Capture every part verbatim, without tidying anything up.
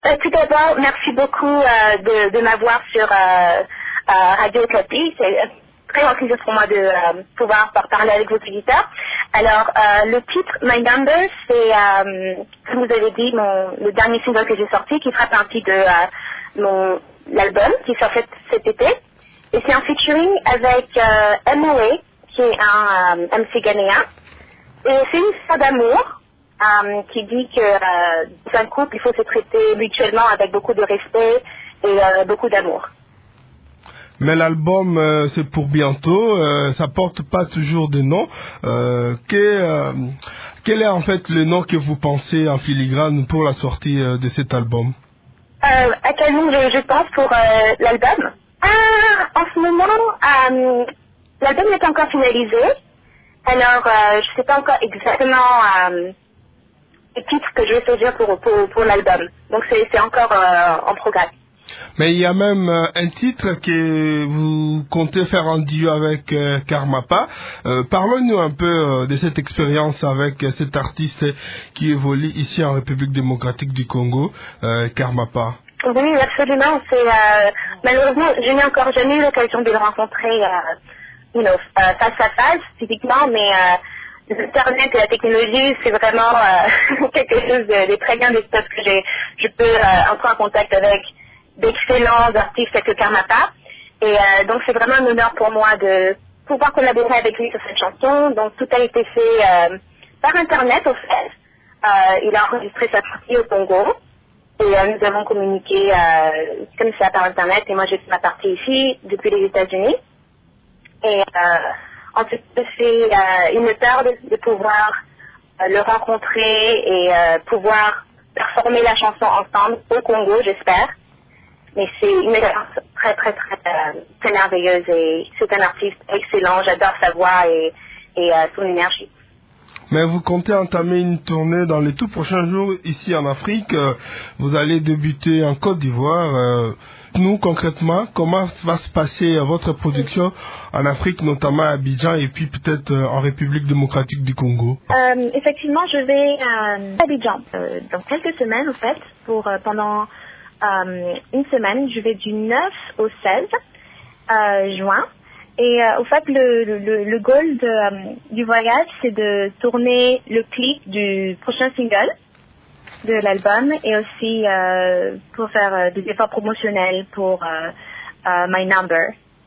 Euh, tout d'abord, merci beaucoup euh, de, de m'avoir sur euh, euh, Radio Okapi. C'est euh, très enthousiasmant pour moi de euh, pouvoir par- parler avec vos auditeurs. Alors, euh, le titre My Number, c'est, euh, comme vous avez dit, mon, le dernier single que j'ai sorti, qui fera partie de euh, mon l'album qui sort cet, cet été. Et c'est un featuring avec euh, M O A, qui est un euh, M C ghanéen. Et c'est une histoire d'amour. Um, qui dit que euh, dans un couple, il faut se traiter mutuellement avec beaucoup de respect et euh, beaucoup d'amour. Mais l'album, euh, c'est pour bientôt, euh, ça porte pas toujours de nom. Euh, que, euh, quel est en fait le nom que vous pensez en filigrane pour la sortie euh, de cet album? euh, À quel nom je, je pense pour euh, l'album? Ah, en ce moment, euh, l'album n'est pas encore finalisé. Alors, euh, je ne sais pas encore exactement... Euh, le titre que je vais choisir pour, pour, pour l'album. Donc c'est, c'est encore euh, en progrès. Mais il y a même euh, un titre que vous comptez faire en duo avec euh, Karmapa. Euh, parlons-nous un peu euh, de cette expérience avec euh, cet artiste qui évolue ici en République démocratique du Congo, euh, Karmapa. Oui, absolument. C'est, euh, malheureusement, je n'ai encore jamais eu l'occasion de le rencontrer euh, you know, face à face, typiquement, mais... Euh, Internet et la technologie, c'est vraiment euh, quelque chose de, de très bien parce que j'ai, je peux euh, entrer en contact avec d'excellents artistes tels que Karmapa. Et euh, donc c'est vraiment un honneur pour moi de pouvoir collaborer avec lui sur cette chanson. Donc tout a été fait euh, par Internet au fait. Euh, il a enregistré sa partie au Congo et euh, nous avons communiqué euh, comme ça par Internet. Et moi j'ai fait ma partie ici depuis les États-Unis. Et euh, en fait, c'est euh, une honneur de, de pouvoir euh, le rencontrer et euh, pouvoir performer la chanson ensemble au Congo, j'espère. Mais c'est une expérience très, très, très, euh, très merveilleuse et c'est un artiste excellent. J'adore sa voix et, et euh, son énergie. Mais vous comptez entamer une tournée dans les tout prochains jours ici en Afrique. Euh, vous allez débuter en Côte d'Ivoire. Euh, nous, concrètement, comment va se passer votre production en Afrique, notamment à Abidjan et puis peut-être euh, en République démocratique du Congo? euh, Effectivement, je vais euh, à Abidjan euh, dans quelques semaines, en fait, pour euh, pendant euh, une semaine. Je vais du neuf au seize euh, juin. Et euh, au fait, le, le, le goal de, euh, du voyage, c'est de tourner le clip du prochain single de l'album et aussi euh, pour faire euh, des efforts promotionnels pour euh, euh, My Number.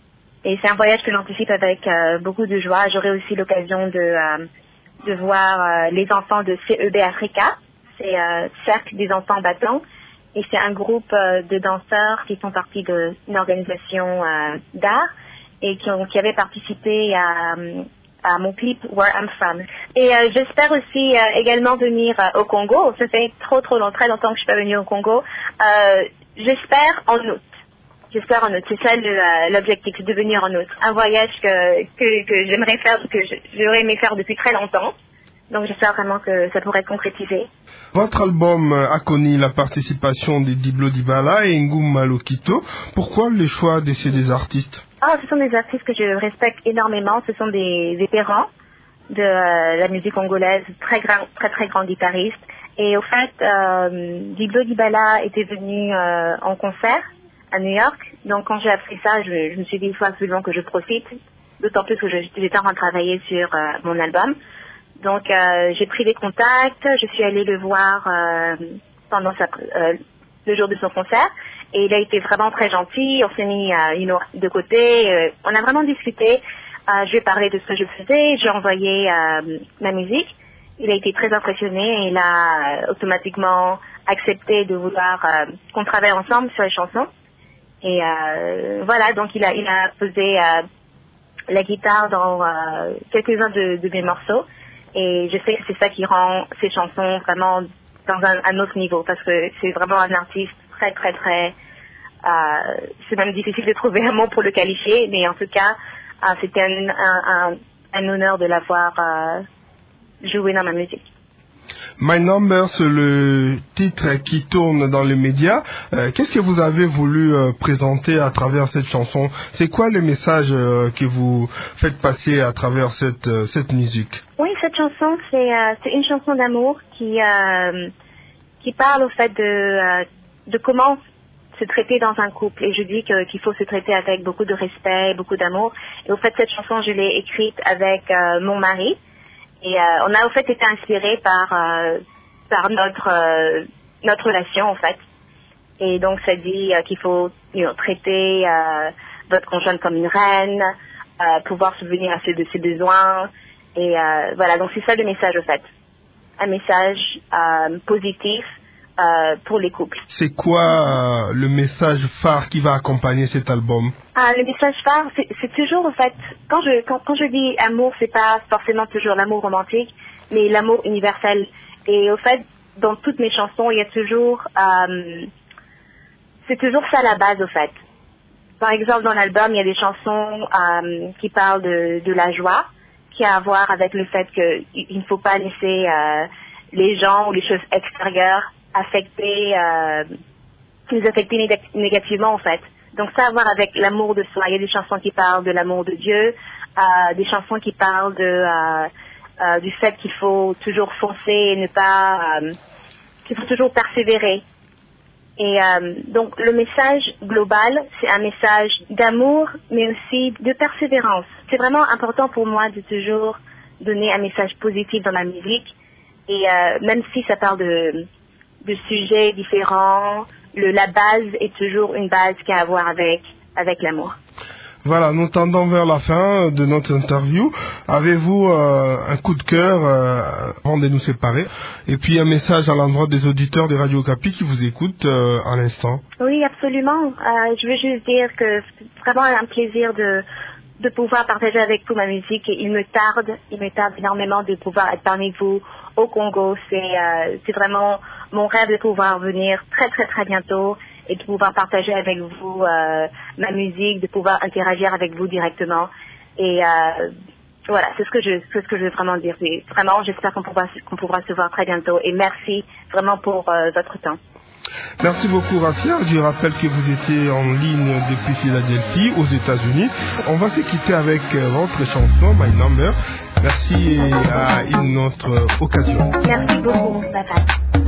Et c'est un voyage que j'anticipe avec euh, beaucoup de joie. J'aurai aussi l'occasion de, euh, de voir euh, les enfants de C E B Africa. C'est euh, Cercle des enfants battants. Et c'est un groupe euh, de danseurs qui sont partis d'une organisation euh, d'art et qui, ont, qui avaient participé à, à mon clip Where I'm From. Et euh, j'espère aussi euh, également venir euh, au Congo. Ça fait trop trop longtemps, très longtemps que je suis pas venue au Congo. Euh, j'espère en août. J'espère en août. C'est ça le, euh, l'objectif, c'est de venir en août. Un voyage que, que, que j'aimerais faire, que j'aurais aimé faire depuis très longtemps. Donc j'espère vraiment que ça pourrait être concrétisé. Votre album a connu la participation de Diblo Dibala et Ngum Malokito. Pourquoi le choix de ces deux artistes? Ah, ce sont des artistes que je respecte énormément. Ce sont des vétérans de euh, la musique congolaise, très grand, très très grands guitaristes. Et au fait, euh, Diblo Dibala était venu euh, en concert à New York. Donc quand j'ai appris ça, je, je me suis dit il faut absolument que je profite. D'autant plus que je, j'étais en train de travailler sur euh, mon album. Donc euh, j'ai pris des contacts, je suis allée le voir euh, pendant sa, euh, le jour de son concert et il a été vraiment très gentil. On s'est mis euh, you know, de côté, euh, on a vraiment discuté. Euh, je lui ai parlé de ce que je faisais, j'ai envoyé euh, ma musique. Il a été très impressionné et il a euh, automatiquement accepté de vouloir euh, qu'on travaille ensemble sur les chansons. Et euh, voilà, donc il a, il a posé euh, la guitare dans euh, quelques-uns de, de mes morceaux. Et je sais que c'est ça qui rend ces chansons vraiment dans un, un autre niveau, parce que c'est vraiment un artiste très, très, très... Euh, c'est même difficile de trouver un mot pour le qualifier, mais en tout cas, euh, c'était un, un, un, un honneur de l'avoir euh, joué dans ma musique. My Number, c'est le titre qui tourne dans les médias. Euh, qu'est-ce que vous avez voulu euh, présenter à travers cette chanson? C'est quoi le message euh, que vous faites passer à travers cette, euh, cette musique? Oui, cette chanson, c'est, euh, c'est une chanson d'amour qui, euh, qui parle au fait de, euh, de comment se traiter dans un couple. Et je dis que, qu'il faut se traiter avec beaucoup de respect, beaucoup d'amour. Et au fait, cette chanson, je l'ai écrite avec euh, mon mari. Et euh, on a au fait été inspirés par, euh, par notre, euh, notre relation, en fait. Et donc, ça dit euh, qu'il faut you know, traiter euh, votre conjointe comme une reine, euh, pouvoir subvenir à ses, de ses besoins. Et euh, voilà, donc c'est ça le message, au fait. Un message euh, positif euh, pour les couples. C'est quoi euh, le message phare qui va accompagner cet album? Ah, le message phare, c'est, c'est toujours, en fait, quand je, quand, quand je dis amour, c'est pas forcément toujours l'amour romantique, mais l'amour universel. Et au fait, dans toutes mes chansons, il y a toujours... Euh, c'est toujours ça la base, au fait. Par exemple, dans l'album, il y a des chansons euh, qui parlent de, de la joie, qui a à voir avec le fait qu'il ne faut pas laisser euh, les gens ou les choses extérieures affecter, euh, les affecter nég- négativement, en fait. Donc ça a à voir avec l'amour de soi. Il y a des chansons qui parlent de l'amour de Dieu, euh, des chansons qui parlent de euh, euh, du fait qu'il faut toujours foncer et ne pas... Euh, qu'il faut toujours persévérer. Et euh, donc le message global, c'est un message d'amour, mais aussi de persévérance. C'est vraiment important pour moi de toujours donner un message positif dans ma musique. Et euh, même si ça parle de, de sujets différents, le, la base est toujours une base qui a à voir avec, avec l'amour. Voilà, nous tendons vers la fin de notre interview. Avez-vous euh, un coup de cœur euh, avant de nous séparer? Et puis un message à l'endroit des auditeurs de Radio Okapi qui vous écoutent euh, à l'instant? Oui, absolument. Euh, je veux juste dire que c'est vraiment un plaisir de, de pouvoir partager avec vous ma musique. Et il me tarde, il me tarde énormément de pouvoir être parmi vous au Congo. C'est, euh, c'est vraiment mon rêve de pouvoir venir très très très bientôt et de pouvoir partager avec vous euh, ma musique, de pouvoir interagir avec vous directement. Et euh, voilà, c'est ce que je, c'est ce que je veux vraiment dire. C'est vraiment, j'espère qu'on pourra, qu'on pourra se voir très bientôt. Et merci vraiment pour euh, votre temps. Merci beaucoup, Rafia. Je rappelle que vous étiez en ligne depuis Philadelphie, aux États-Unis. On va se quitter avec votre chanson, My Number. Merci et à une autre occasion. Merci beaucoup. Bye bye.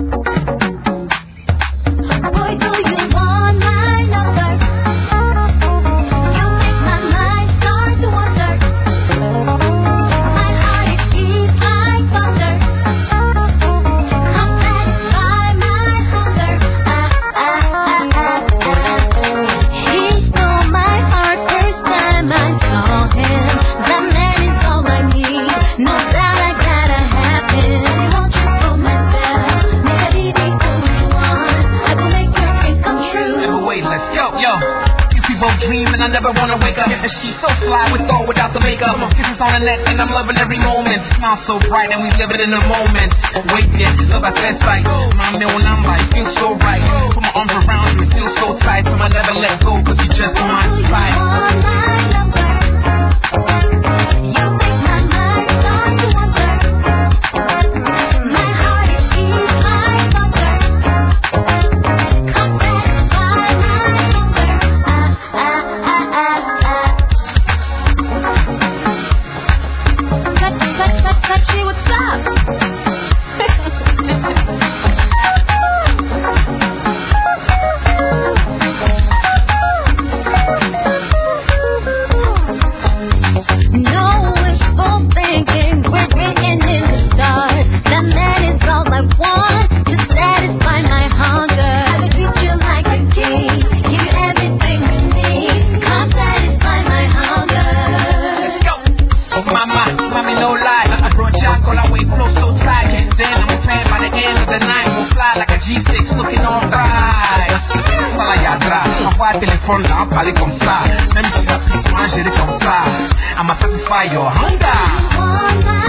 Boy, do you want my number? You make my mind start to wonder. My heart it beats like thunder. Come satisfy my hunger. Ah, ah, ah, ah, ah. He stole my heart first time I saw him. That man is all I need. No doubt I gotta have him. Won't you for myself? Never did it only once. I will make your dreams come true. Never wait, let's go, yo. If we both dream and I never wanna wake up. And she's so fly with or without the makeup. Kisses on the neck and I'm loving every moment. Smile so bright and we live it in the moment. Wait, yeah, love at first sight. Mom, no number, it feels so right. Put my arms around you, it feels so tight. So I never let go, cause you just my side. You make my mind start to wonder. My heart it beats like thunder. Come satisfy my hunger. Ah, ah, ah, ah, ah. Touch, touch, touch, touchy, what's up? No wishful thinking, we're written in the stars. That man is all I want to satisfy my hunger. I would treat you like a king, give you everything you need. Come satisfy my hunger. Yo, oh mama, mommy no lie. I brought Jack all the way close, so tight. Then I'm playing by the end of the night. We'll fly like a G six, looking all right. Fala ya atrás, envoie un téléphone là, parler comme ça. Même si la piste, moi j'ai comme ça. I'ma satisfy your hunger. You want my